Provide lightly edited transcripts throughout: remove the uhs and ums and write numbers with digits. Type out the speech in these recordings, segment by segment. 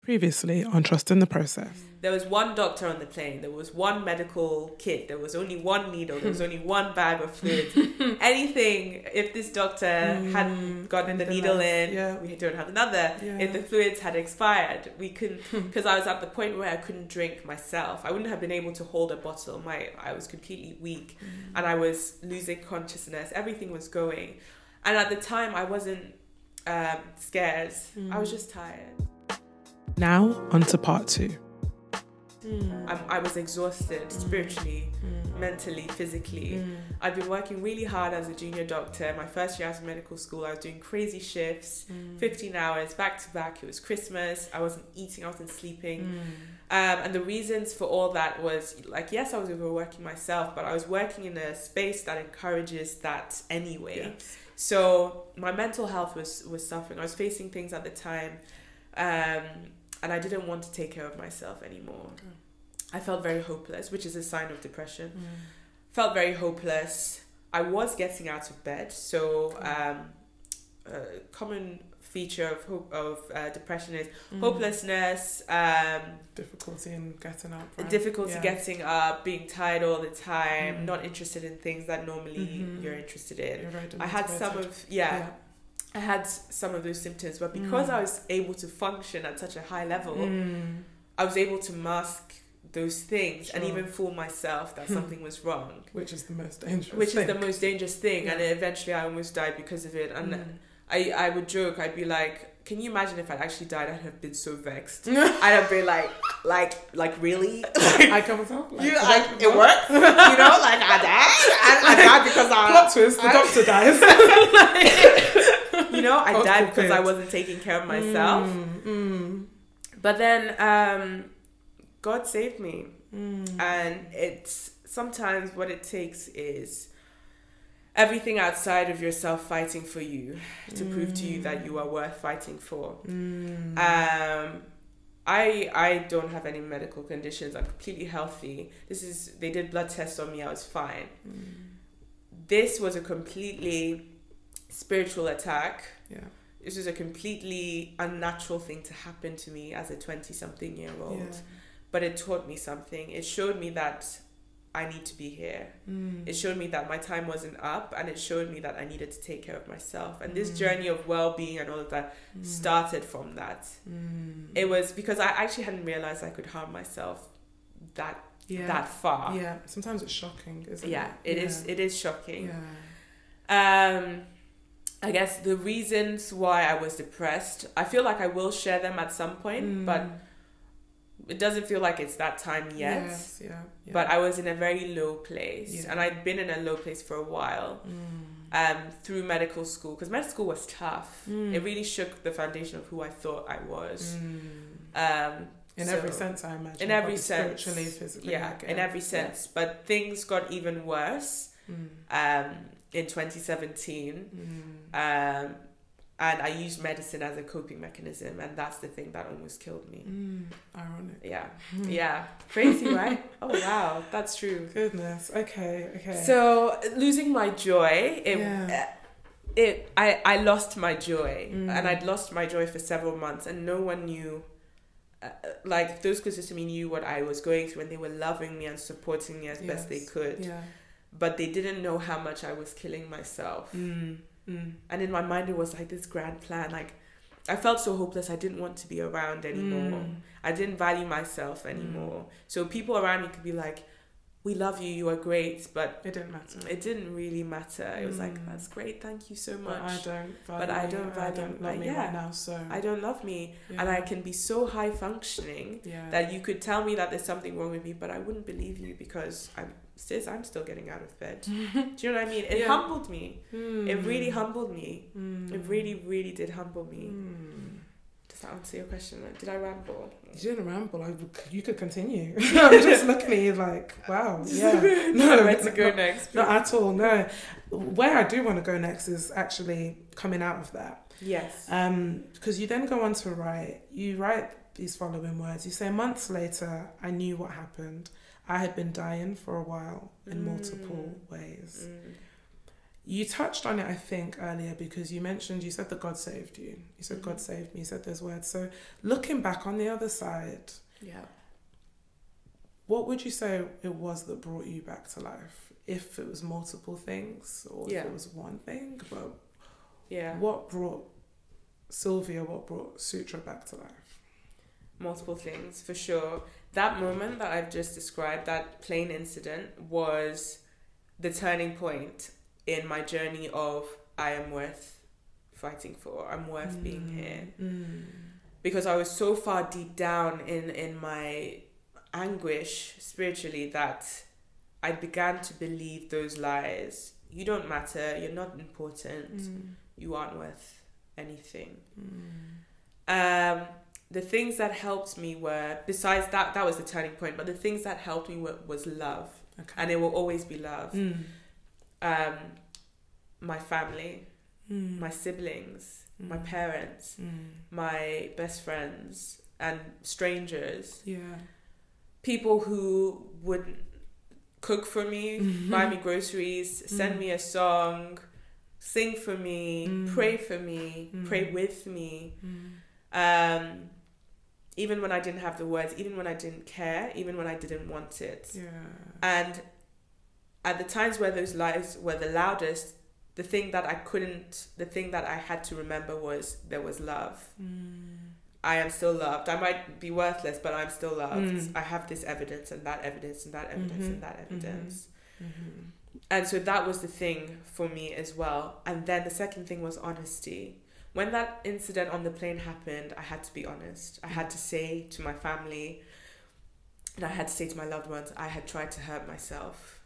Previously on Trusting the Process. There was one doctor on the plane. There was one medical kit. There was only one needle. There was only one bag of fluids. Anything, if this doctor hadn't gotten the needle in, we don't have another. Yeah. If the fluids had expired, we couldn't, because I was at the point where I couldn't drink myself. I wouldn't have been able to hold a bottle. I was completely weak and I was losing consciousness. Everything was going. And at the time, I wasn't scared. I was just tired. Now, on to part 2. I was exhausted spiritually, mentally, physically. I'd been working really hard as a junior doctor. My first year out of medical school, I was doing crazy shifts, 15 hours, back to back. It was Christmas. I wasn't eating, I wasn't sleeping. And the reasons for all that was, like, yes, I was overworking myself, but I was working in a space that encourages that anyway. Yes. So my mental health was suffering. I was facing things at the time. And I didn't want to take care of myself anymore. I felt very hopeless, which is a sign of depression. Felt very hopeless. I was getting out of bed. So a common feature of depression is hopelessness. Difficulty in getting up. Right? Difficulty getting up, being tired all the time, not interested in things that normally you're interested in. You're very I had some of, I had some of those symptoms, but because I was able to function at such a high level, I was able to mask those things and even fool myself that something was wrong. Which is the most dangerous thing. And eventually I almost died because of it. And I would joke, I'd be like, can you imagine if I'd actually died? I'd have been so vexed. I'd have been like really? I come myself. It works? Like I died? I died because Plot twist, the doctor dies. I died because I wasn't taking care of myself. But then God saved me. And it's sometimes what it takes is everything outside of yourself fighting for you to prove to you that you are worth fighting for. I don't have any medical conditions. I'm completely healthy. They did blood tests on me. I was fine. This was a completely spiritual attack. This was a completely unnatural thing to happen to me as a 20-something-year-old. But it taught me something. It showed me that I need to be here. It showed me that my time wasn't up, and it showed me that I needed to take care of myself. And this journey of well-being and all of that started from that. It was because I actually hadn't realized I could harm myself that far. Yeah, sometimes it's shocking, isn't it? It is shocking. I guess the reasons why I was depressed, I feel like I will share them at some point, but it doesn't feel like it's that time yet. Yes, But I was in a very low place, and I'd been in a low place for a while through medical school, because medical school was tough. It really shook the foundation of who I thought I was. In every sense, I imagine. In every sense. Spiritually, physically. In every sense. But things got even worse in 2017. And I used medicine as a coping mechanism, and that's the thing that almost killed me. Ironic. Yeah. Crazy, right? Oh, wow. That's true. Goodness. Okay. So, losing my joy, I lost my joy. And I'd lost my joy for several months, and no one knew, like, those closest to me knew what I was going through, and they were loving me and supporting me as best they could. But they didn't know how much I was killing myself. And in my mind, it was like this grand plan. Like, I felt so hopeless. I didn't want to be around anymore. I didn't value myself anymore. So people around me could be like, we love you, you are great, but it didn't matter. It didn't really matter. It was like, that's great, thank you so much. But I don't love me right now, so I don't love me, and I can be so high functioning that you could tell me that there's something wrong with me, but I wouldn't believe you because I'm still getting out of bed. Do you know what I mean? It humbled me. It really humbled me. It really, really did humble me. Does that answer your question? Did I ramble? You didn't ramble. You could continue. I'm just looking at you like, wow. Yeah. No, where to go next? Not at all. No. Where I do want to go next is actually coming out of that. Yes. Because you then go on to write. You write these following words. You say, months later, I knew what happened. I had been dying for a while in multiple ways. You touched on it, I think, earlier, because you said that God saved you. You said Mm-hmm. God saved me. You said those words. So looking back on the other side, Yeah. what would you say it was that brought you back to life? If it was multiple things or Yeah. if it was one thing, but Yeah. what brought Sutra back to life? Multiple things, for sure. That moment that I've just described, that plane incident, was the turning point in my journey of I am worth fighting for. I'm worth being here. Because I was so far deep down in my anguish spiritually that I began to believe those lies. You don't matter. You're not important. You aren't worth anything. The things that helped me were, besides that was the turning point, but the things that helped me was love. Okay. And it will always be love. My family, my siblings, my parents, my best friends, and strangers. Yeah. People who would cook for me, buy me groceries, send me a song, sing for me, pray for me, pray with me. Even when I didn't have the words, even when I didn't care, even when I didn't want it. Yeah. And at the times where those lies were the loudest, the thing that I had to remember was there was love. I am still loved. I might be worthless, but I'm still loved. I have this evidence and that evidence and that evidence and that evidence. And so that was the thing for me as well. And then the second thing was honesty. When that incident on the plane happened, I had to be honest. I had to say to my family, and I had to say to my loved ones, I had tried to hurt myself.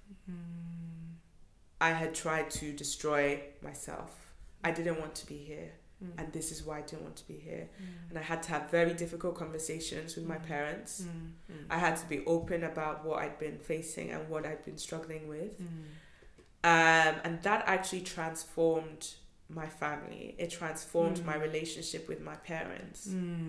I had tried to destroy myself. I didn't want to be here. And this is why I didn't want to be here. And I had to have very difficult conversations with my parents. I had to be open about what I'd been facing and what I'd been struggling with. And that actually transformed my family. It transformed my relationship with my parents.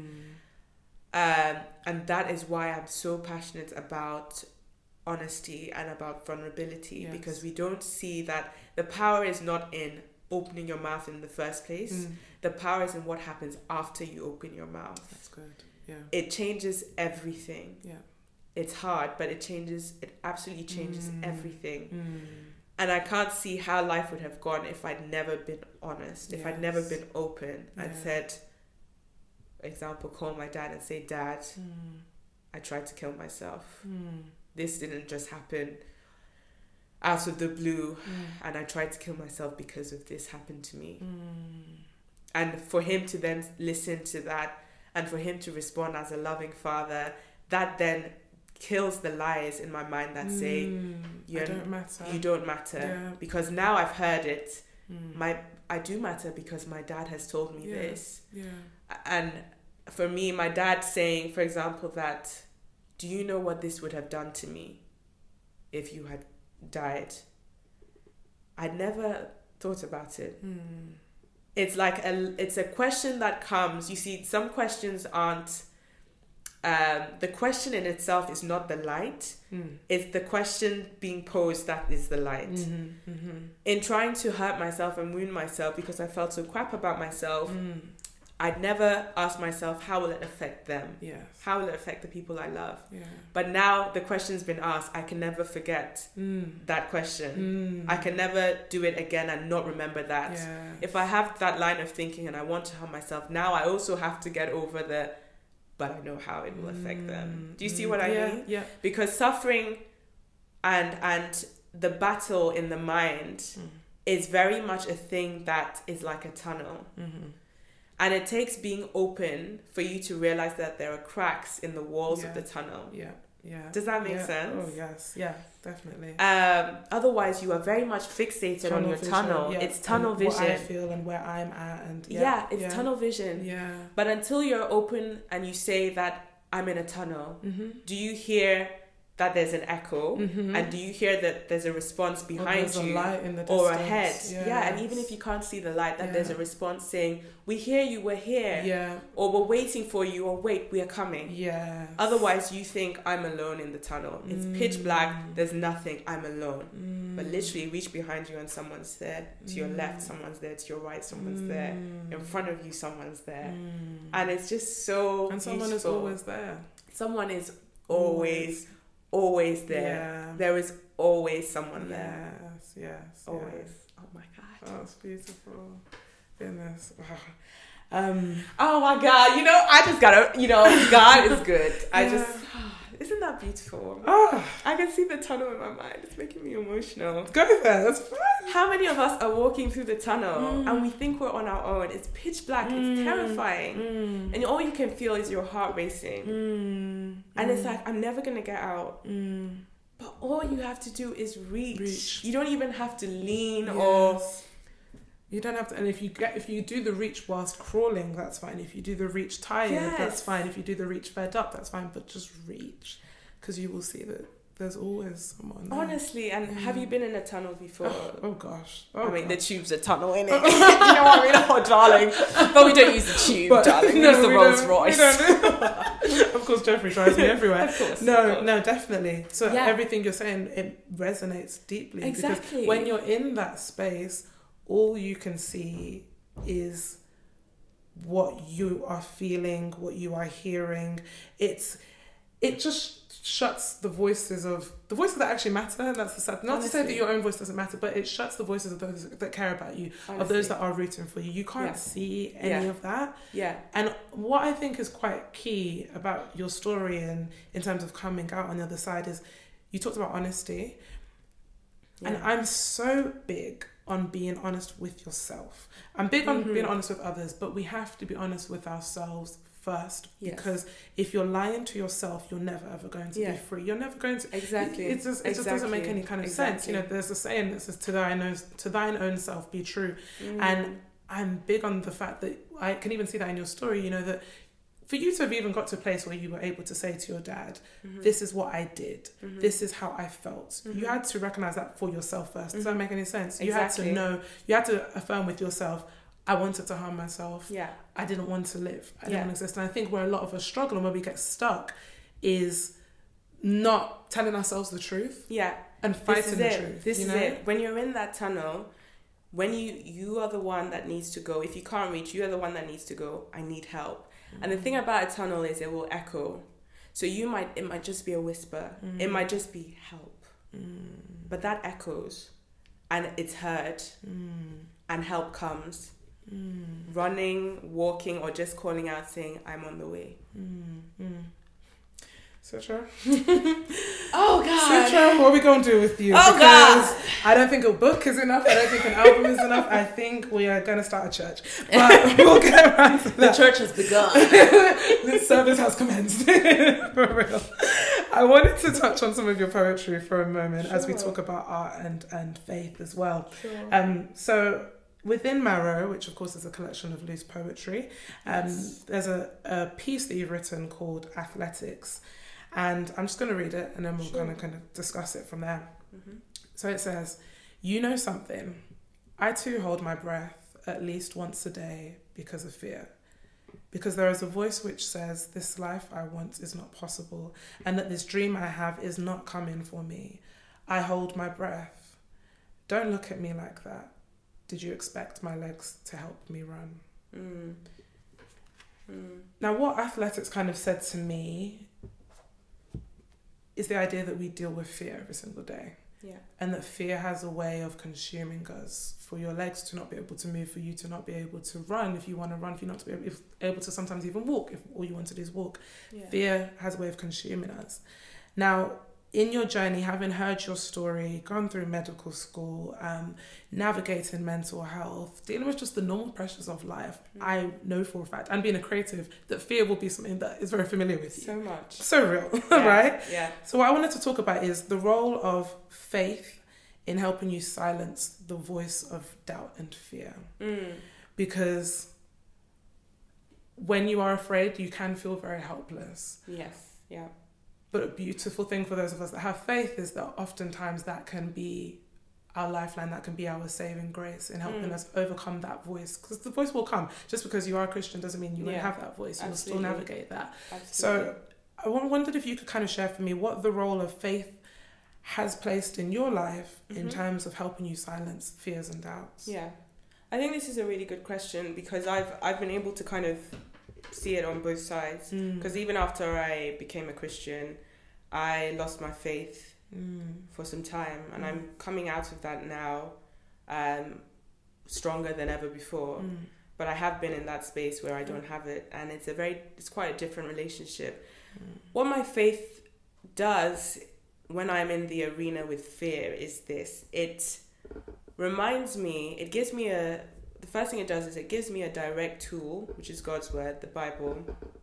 And that is why I'm so passionate about honesty and about vulnerability, because we don't see that the power is not in opening your mouth in the first place. The power is in what happens after you open your mouth. That's good. Yeah. It changes everything. Yeah. It's hard, but it absolutely changes everything. And I can't see how life would have gone if I'd never been honest, if I'd never been open and said, example, call my dad and say, Dad, I tried to kill myself. This didn't just happen out of the blue, and I tried to kill myself because of this happened to me. And for him to then listen to that and for him to respond as a loving father, that then kills the lies in my mind that say you don't matter. Because now I've heard it. I do matter because my dad has told me this. And for me, my dad saying, for example, that, do you know what this would have done to me if you had died? I'd never thought about it. It's like it's a question that comes. You see, some questions aren't. The question in itself is not the light. It's the question being posed that is the light. In trying to hurt myself and wound myself because I felt so crap about myself, I'd never asked myself, how will it affect them? Yes. How will it affect the people I love? Yeah. But now the question's been asked, I can never forget that question. I can never do it again and not remember that. Yeah. If I have that line of thinking and I want to harm myself, now I also have to get over but I know how it will affect them. Do you see what I mean? Yeah. Because suffering and the battle in the mind is very much a thing that is like a tunnel. And it takes being open for you to realize that there are cracks in the walls of the tunnel. Yeah. Does that make sense? Oh, yes. Yeah, definitely. Otherwise, you are very much fixated on your tunnel. It's tunnel vision. What I feel and where I'm at. And it's tunnel vision. Yeah. But until you're open and you say that I'm in a tunnel, do you hear that there's an echo, and do you hear that there's a response behind you, a light in the or ahead? distance. Yeah, and even if you can't see the light, that there's a response saying, "We hear you, we're here," or "We're waiting for you," or "Wait, we are coming." Yeah. Otherwise, you think I'm alone in the tunnel. It's pitch black. There's nothing. I'm alone. But literally, reach behind you and someone's there. To your left, someone's there. To your right, someone's there. In front of you, someone's there. And it's just so. And someone beautiful. is always there. Someone is always there. Yeah. There is always someone there. Yes. Always. Yes. Oh my God. Oh, it's beautiful. Goodness. Wow. Oh my God. I just gotta, God is good. Isn't that beautiful? I can see the tunnel in my mind. It's making me emotional. Go there. That's fine. How many of us are walking through the tunnel and we think we're on our own? It's pitch black. It's terrifying. And all you can feel is your heart racing. And it's like, I'm never going to get out. But all you have to do is reach. You don't even have to lean or... You don't have to, and if you do the reach whilst crawling, that's fine. If you do the reach tired, that's fine. If you do the reach fed up, that's fine. But just reach, because you will see that there's always someone there. Honestly, and have you been in a tunnel before? Oh gosh. The tube's a tunnel, innit? You know what I mean? Oh, darling. But we don't use the tube, darling. We use the Rolls Royce. Of course, Jeffrey drives me everywhere. Of course. No, definitely. So everything you're saying, it resonates deeply. Exactly. Because when you're in that space, all you can see is what you are feeling, what you are hearing. It just shuts the voices that actually matter. That's the sad. Not to say that your own voice doesn't matter, but it shuts the voices of those that care about you, of those that are rooting for you. You can't see any of that. Yeah. And what I think is quite key about your story and in terms of coming out on the other side is you talked about honesty. Yeah. And I'm so big on being honest with yourself. I'm big on being honest with others, but we have to be honest with ourselves first, because if you're lying to yourself, you're never ever going to be free. You're never going to. Exactly. It just doesn't make any kind of sense. There's a saying that says, "To thine own self be true," and I'm big on the fact that I can even see that in your story. That for you to have even got to a place where you were able to say to your dad, "This is what I did. This is how I felt." You had to recognize that for yourself first. Does that make any sense? Exactly. You had to know. You had to affirm with yourself, I wanted to harm myself. Yeah. I didn't want to live. I didn't want to exist. And I think where a lot of us struggle and where we get stuck is not telling ourselves the truth. Yeah. And fighting the truth. This is it. When you're in that tunnel, when you are the one that needs to go. If you can't reach, you are the one that needs to go. I need help. And the thing about a tunnel is it will echo. So it might just be a whisper. It might just be help. But that echoes and it's heard and help comes. Running, walking, or just calling out saying, I'm on the way. Sutra. Oh God. Sutra, what are we going to do with you? Oh God. I don't think a book is enough. I don't think an album is enough. I think we are going to start a church. But we'll get around to that. The church has begun. The service has commenced. For real. I wanted to touch on some of your poetry for a moment as we talk about art and faith as well. Sure. So within Marrow, which of course is a collection of loose poetry, there's a piece that you've written called Athletics. And I'm just going to read it and then we're going to kind of discuss it from there. So it says, "You know something. I too hold my breath at least once a day because of fear. Because there is a voice which says this life I want is not possible and that this dream I have is not coming for me. I hold my breath. Don't look at me like that. Did you expect my legs to help me run?" Now, what Athletics kind of said to me is the idea that we deal with fear every single day. Yeah. And that fear has a way of consuming us, for your legs to not be able to move, for you to not be able to run if you want to run, for you not to be able to sometimes even walk if all you want to do is walk. Yeah. Fear has a way of consuming us. Now, in your journey, having heard your story, gone through medical school, navigating mental health, dealing with just the normal pressures of life, I know for a fact, and being a creative, that fear will be something that is very familiar with you. So much. So real, right? Yeah. So what I wanted to talk about is the role of faith in helping you silence the voice of doubt and fear. Because when you are afraid, you can feel very helpless. Yes, yeah. But a beautiful thing for those of us that have faith is that oftentimes that can be our lifeline, that can be our saving grace in helping us overcome that voice. Because the voice will come. Just because you are a Christian doesn't mean you won't have that voice. You'll still navigate that. Absolutely. So I wondered if you could kind of share for me what the role of faith has placed in your life in terms of helping you silence fears and doubts. Yeah. I think this is a really good question because I've been able to kind of see it on both sides. Because even after I became a Christian, I lost my faith for some time, and I'm coming out of that now stronger than ever before. But I have been in that space where I don't have it, and it's quite a different relationship. What my faith does when I'm in the arena with fear is this: it reminds me, the first thing it does is it gives me a direct tool, which is God's word, the Bible,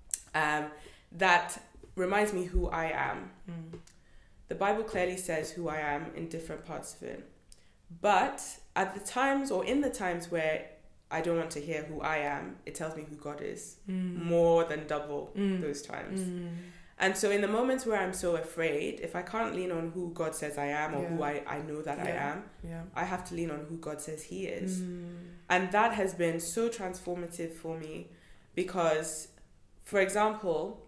that reminds me who I am. The Bible clearly says who I am in different parts of it. But in the times where I don't want to hear who I am, it tells me who God is. More than double those times. And so in the moments where I'm so afraid, if I can't lean on who God says I am or who I know that I am, I have to lean on who God says he is. And that has been so transformative for me because, for example,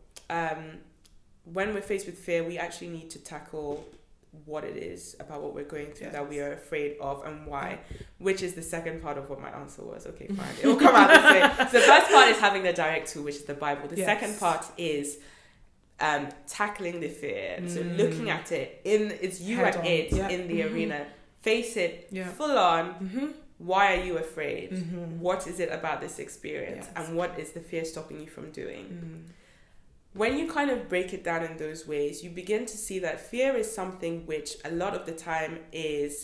when we're faced with fear, we actually need to tackle what it is about what we're going through that we are afraid of and why, which is the second part of what my answer was. Okay, fine. It will come out this way. So the first part is having the direct tool, which is the Bible. The second part is tackling the fear. So looking at it it's you and it in the arena. Face it full on. Why are you afraid? What is it about this experience? And what is the fear stopping you from doing? When you kind of break it down in those ways, you begin to see that fear is something which a lot of the time is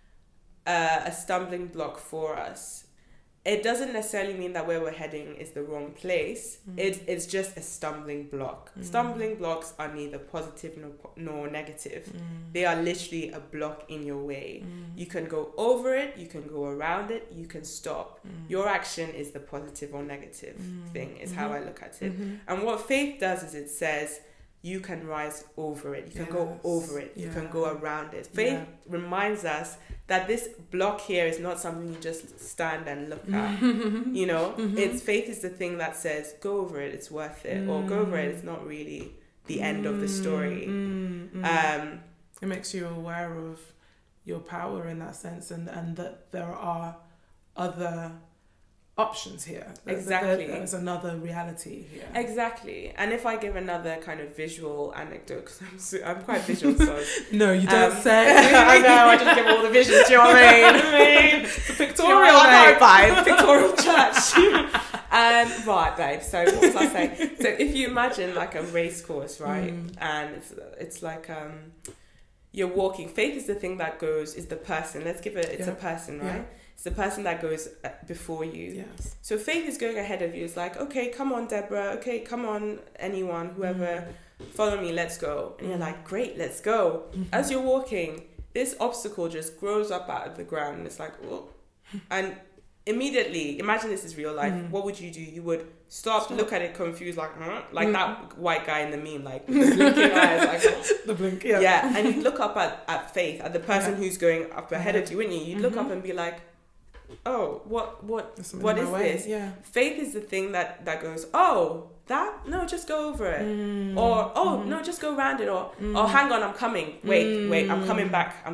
a stumbling block for us. It doesn't necessarily mean that where we're heading is the wrong place. It's just a stumbling block. Stumbling blocks are neither positive nor negative. They are literally a block in your way. You can go over it, you can go around it, you can stop. Your action is the positive or negative thing, is how I look at it. And what faith does is it says, you can rise over it. You can go over it. You can go around it. Faith reminds us that this block here is not something you just stand and look at. You know, faith is the thing that says, go over it, it's worth it. Or go over it, it's not really the end of the story. It makes you aware of your power in that sense, and that there are other options here. Exactly. There's another reality here. Exactly. And if I give another kind of visual anecdote, because I'm quite visual, so... No, you don't say. I know, I just give all the visions, do you know what I mean? It's a pictorial vibe. Pictorial church. Right, babe, so what was I saying? So if you imagine like a race course, right? And it's like... you're walking. Faith is the thing that goes, is the person. Let's give it, it's a person, right? Yeah. It's the person that goes before you. Yes. So faith is going ahead of you. It's like, okay, come on, Deborah. Okay, come on, anyone, whoever, follow me, let's go. And you're like, great, let's go. As you're walking, this obstacle just grows up out of the ground. And it's like, oh. And immediately, imagine this is real life. What would you do? You would stop, look at it confused, like, huh? Like that white guy in the meme, like, the blinking eyes, like, oh. The blink, Yeah, and you'd look up at faith, at the person who's going up ahead of you, wouldn't you? You'd look up and be like, oh, what is this? Yeah. Faith is the thing that goes, oh, that? No, just go over it. Or, oh, no, just go around it. Or, oh, hang on, I'm coming. Wait, I'm coming back.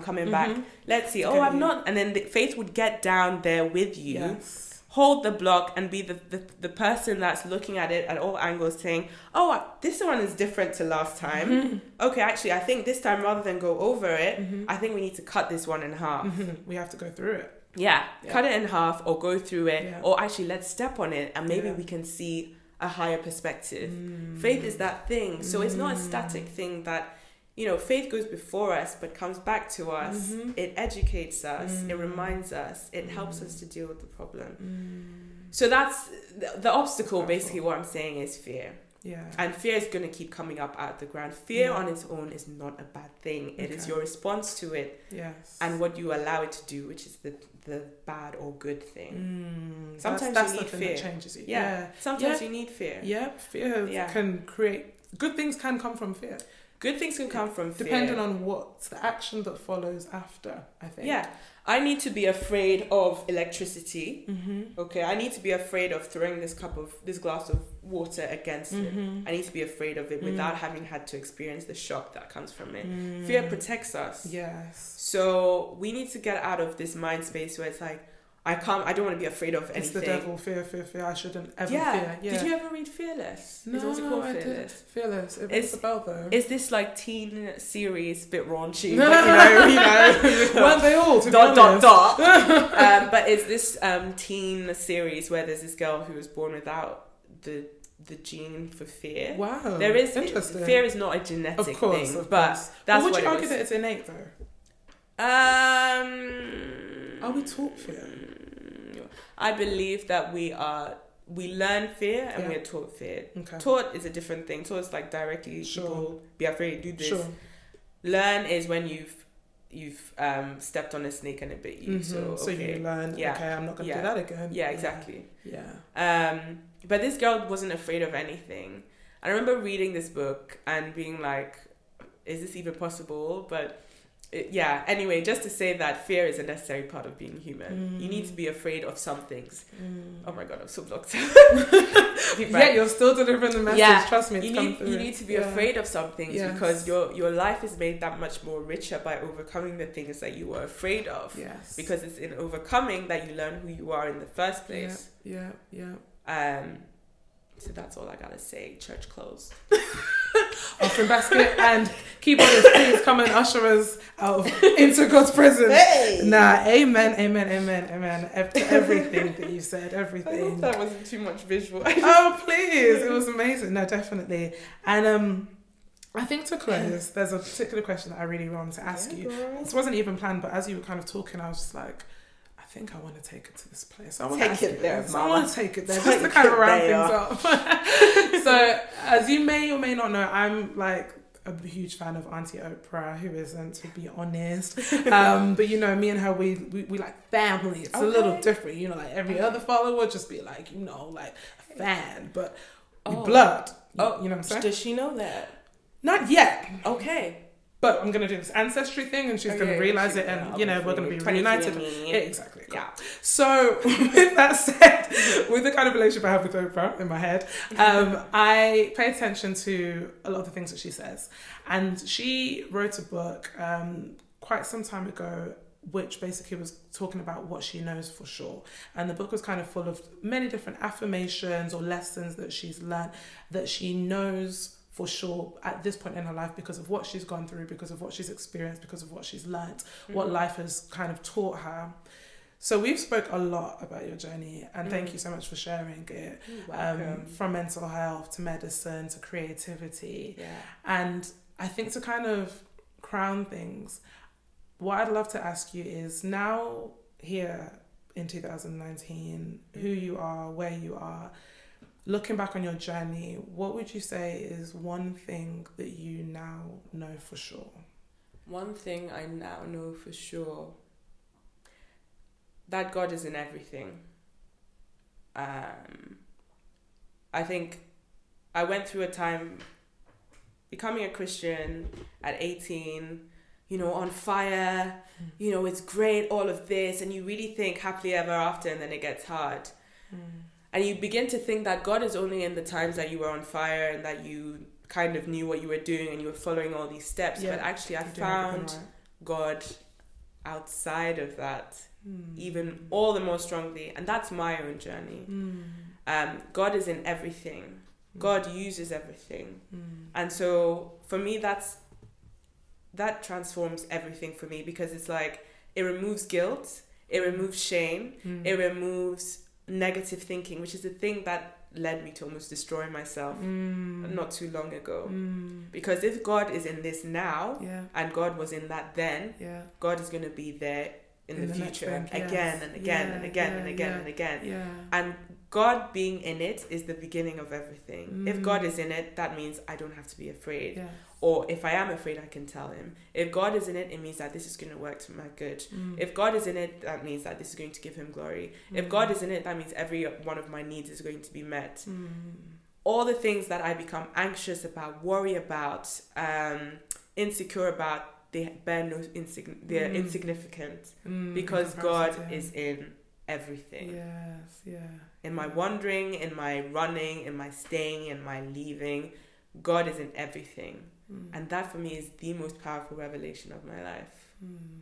Let's see. Oh, I've not. And then faith would get down there with you, hold the block, and be the person that's looking at it at all angles saying, oh, this one is different to last time. Okay, actually, I think this time, rather than go over it, I think we need to cut this one in half. We have to go through it. Yeah, cut it in half or go through it, or actually let's step on it and maybe we can see a higher perspective. Faith is that thing. So it's not a static thing that, you know, faith goes before us but comes back to us. It educates us. It reminds us. It helps us to deal with the problem. So that's the obstacle. Basically what I'm saying is fear. Yeah. And fear is going to keep coming up out of the ground. Fear on its own is not a bad thing. It is your response to it. Yes. And what you allow it to do, which is the bad or good thing. Sometimes that's you need fear. That changes you. Sometimes you need fear. Fear can create... Good things can come from fear. Good things can come from fear. Depending on what's the action that follows after, I think. Yeah. I need to be afraid of electricity. Mm-hmm. Okay. I need to be afraid of throwing this glass of water against it. I need to be afraid of it without having had to experience the shock that comes from it. Fear protects us. Yes. So we need to get out of this mind space where it's like, I don't want to be afraid of anything. It's the devil, fear. I shouldn't ever fear. Yeah. Did you ever read Fearless? No, What's it called? I Fearless. did. Fearless. It rings a bell though. Is this like teen series, bit raunchy? But, you know. Weren't they all? To dot be honest? dot dot. But it's this teen series where there's this girl who was born without the gene for fear. Wow. There is interesting. Fear is not a genetic of course, thing, of but course. that's would what you it argue was. that it's innate though? Are we taught fear? I believe that we learn fear and we are taught fear. Okay. Taught is a different thing. Taught is like directly people be afraid, do this. Sure. Learn is when you've stepped on a snake and it bit you. Mm-hmm. So you learn, okay, I'm not going to do that again. Yeah, exactly. Yeah. But this girl wasn't afraid of anything. I remember reading this book and being like, is this even possible? But anyway, just to say that fear is a necessary part of being human. You need to be afraid of some things. Oh my God, I'm so blocked. Yeah, you're still delivering the message. Trust me, you need to be afraid of some things because your life is made that much more richer by overcoming the things that you were afraid of. Yes. Because it's in overcoming that you learn who you are in the first place. Yeah. So that's all I gotta say. Church closed. Offering basket and keyboarders, please come and usher us out into God's presence. Hey! Nah, amen. To everything that you said, everything. I hope that wasn't too much visual. Oh, please. It was amazing. No, definitely. And I think to close, there's a particular question that I really wanted to ask you. Girl. This wasn't even planned, but as you were kind of talking, I was just like, I think I want to take it to this place. I want to take it there, I want to take it there just to kind of round things up. So, as you may or may not know, I'm like a huge fan of Auntie Oprah, who isn't, to be honest. But you know, me and her, we like family. It's a little different. You know, like every other follower would just be like, you know, like a fan, but we blood. You know what I'm saying? Does she know that? Not yet. Okay. But I'm going to do this ancestry thing and she's going to realise it and, you know, we're going to be reunited. Exactly. Cool. Yeah. So, with that said, with the kind of relationship I have with Oprah in my head, I pay attention to a lot of the things that she says. And she wrote a book quite some time ago which basically was talking about what she knows for sure. And the book was kind of full of many different affirmations or lessons that she's learned that she knows for sure at this point in her life because of what she's gone through, because of what she's experienced, because of what she's learnt, what life has kind of taught her. So we've spoke a lot about your journey and thank you so much for sharing it. From mental health to medicine to creativity. Yeah. And I think to kind of crown things, what I'd love to ask you is now here in 2019, who you are, where you are, looking back on your journey, what would you say is one thing that you now know for sure? One thing I now know for sure, that God is in everything. I think I went through a time becoming a Christian at 18, you know, on fire, you know, it's great, all of this, and you really think happily ever after, and then it gets hard. And you begin to think that God is only in the times that you were on fire and that you kind of knew what you were doing and you were following all these steps. But actually I found God outside of that, even all the more strongly. And that's my own journey. God is in everything. God uses everything. And so for me, that transforms everything for me because it's like, it removes guilt, it removes shame, it removes negative thinking, which is the thing that led me to almost destroy myself not too long ago. Because if God is in this now and God was in that then, God is going to be there in the future again and again and again and again and again. And God being in it is the beginning of everything. If God is in it, that means I don't have to be afraid. Or if I am afraid, I can tell him. If God is in it, it means that this is going to work to my good. If God is in it, that means that this is going to give him glory. If God is in it, that means every one of my needs is going to be met. all the things that I become anxious about, worry about, insecure about, they're insignificant because God is in everything. Yes, yeah. In my wandering, in my running, in my staying, in my leaving, God is in everything. And that for me is the most powerful revelation of my life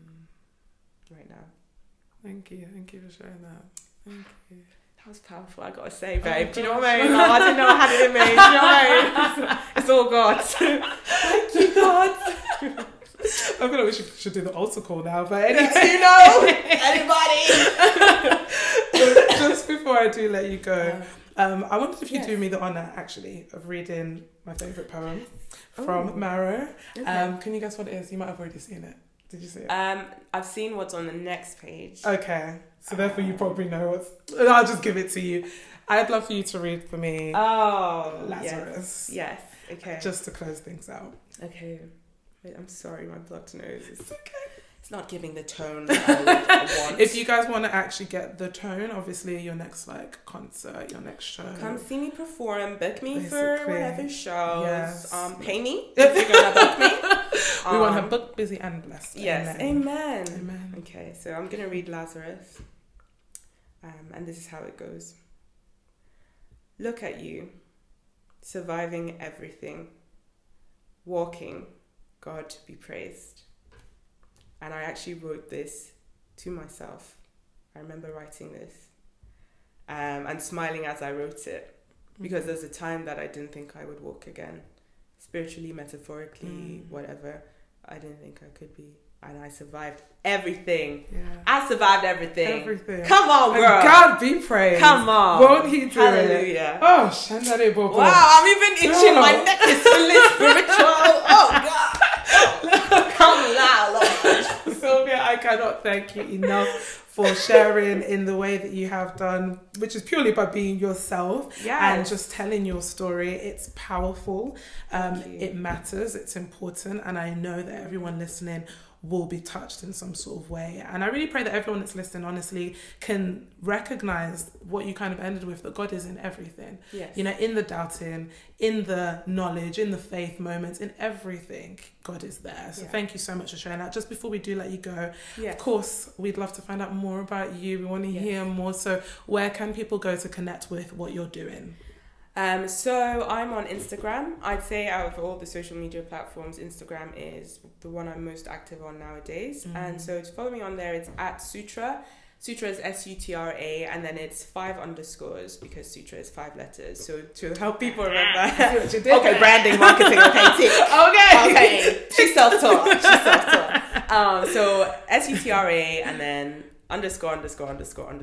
right now. Thank you for sharing that. Thank you. That was powerful, I gotta say, babe. Do you know what I mean? No, I didn't know I had it in me. Do you know what I mean? It's all God. Thank you, God. I feel like we should do the altar call now, but anyway. You know, anybody. Just before I do let you go, I wondered if you'd do me the honour, actually, of reading my favourite poem from Marrow. Okay. Can you guess what it is? You might have already seen it. Did you see it? I've seen what's on the next page. Okay, so therefore you probably know what's... I'll just give it to you. I'd love for you to read for me Lazarus. Yes, okay. Just to close things out. Okay. Wait, I'm sorry, my blocked nose is... It's okay. It's not giving the tone that I want. If you guys want to actually get the tone, obviously your next concert, your next show, come see me perform, book me for whatever shows. Yes. Pay me if you're gonna book me. We want her booked, busy and blessed. Yes, amen. Okay, so I'm gonna read Lazarus, and this is how it goes. Look at you, surviving everything, walking, God be praised. And I actually wrote this to myself. I remember writing this and smiling as I wrote it, because there's a time that I didn't think I would walk again, spiritually, metaphorically, whatever. I didn't think I could be, and I survived everything. Yeah. I survived everything. Come on, girl. And God be praised. Come on. Won't He do Hallelujah. it? Oh, Shandare Bobo. Wow, I'm even itching. My neck is feeling spiritual. Oh God. Come loud, Lord. Sylvia, I cannot thank you enough for sharing in the way that you have done, which is purely by being yourself and just telling your story. It's powerful. It matters. It's important. And I know that everyone listening will be touched in some sort of way. And I really pray that everyone that's listening, honestly, can recognize what you kind of ended with, that God is in everything. Yes. You know, in the doubting, in the knowledge, in the faith moments, in everything, God is there. So thank you so much for sharing that. Just before we do let you go, of course, we'd love to find out more about you. We want to hear more. So where can people go to connect with what you're doing? So I'm on Instagram. I'd say out of all the social media platforms, Instagram is the one I'm most active on nowadays. And so to follow me on there, it's at Sutra. Sutra is Sutra, and then it's 5 underscores because Sutra is 5 letters. So to help people remember. Okay, branding, marketing, okay. She's self-taught. So Sutra, and then underscore. Amazing.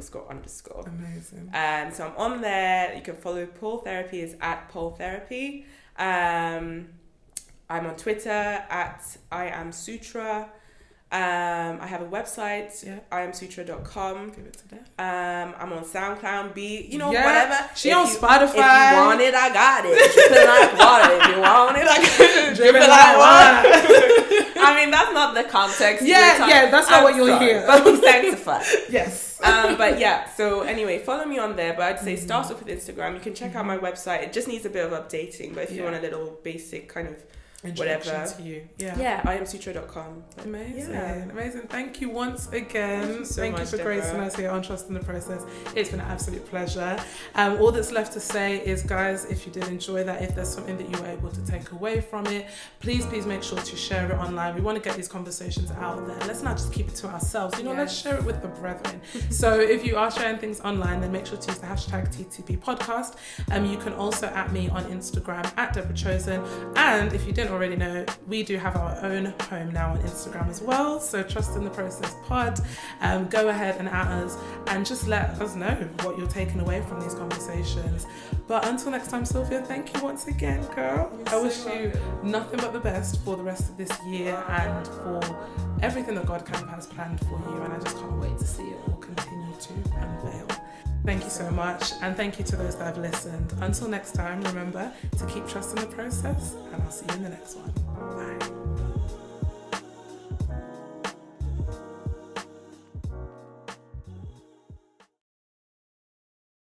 So I'm on there. You can follow Pole Therapy is at Pole Therapy. I'm on Twitter at I am Sutra. I have a website, iamsutra.com. Give it to them. I'm on SoundCloud, whatever. She on Spotify. If you want it, I got it. Dripping like water. If you want it, I got it. Dripping like water. I mean, that's not the context. Yeah, that's not what you'll hear. But we sanctify. Yes. But yeah, so anyway, follow me on there. But I'd say start off with Instagram. You can check out my website. It just needs a bit of updating. But if you want a little basic kind of whatever to you, iamsutra.com. Amazing. Thank you once again. Thank you for gracing us here on Trust in the Process. It's been an absolute pleasure. All that's left to say is, guys, if you did enjoy that, if there's something that you were able to take away from it, please make sure to share it online. We want to get these conversations out there. Let's not just keep it to ourselves, let's share it with the brethren. So if you are sharing things online, then make sure to use the hashtag TTP podcast. You can also at me on Instagram at Deborah Chosen, and if you didn't already know, we do have our own home now on Instagram as well. So Trust in the Process Pod. Go ahead and at us and just let us know what you're taking away from these conversations. But until next time, Sylvia, thank you once again, girl. I wish you nothing but the best for the rest of this year and for everything that God kind of has planned for you. And I just can't wait to see it all continue to unveil. Thank you so much, and thank you to those that have listened. Until next time, remember to keep trusting the process, and I'll see you in the next one. Bye.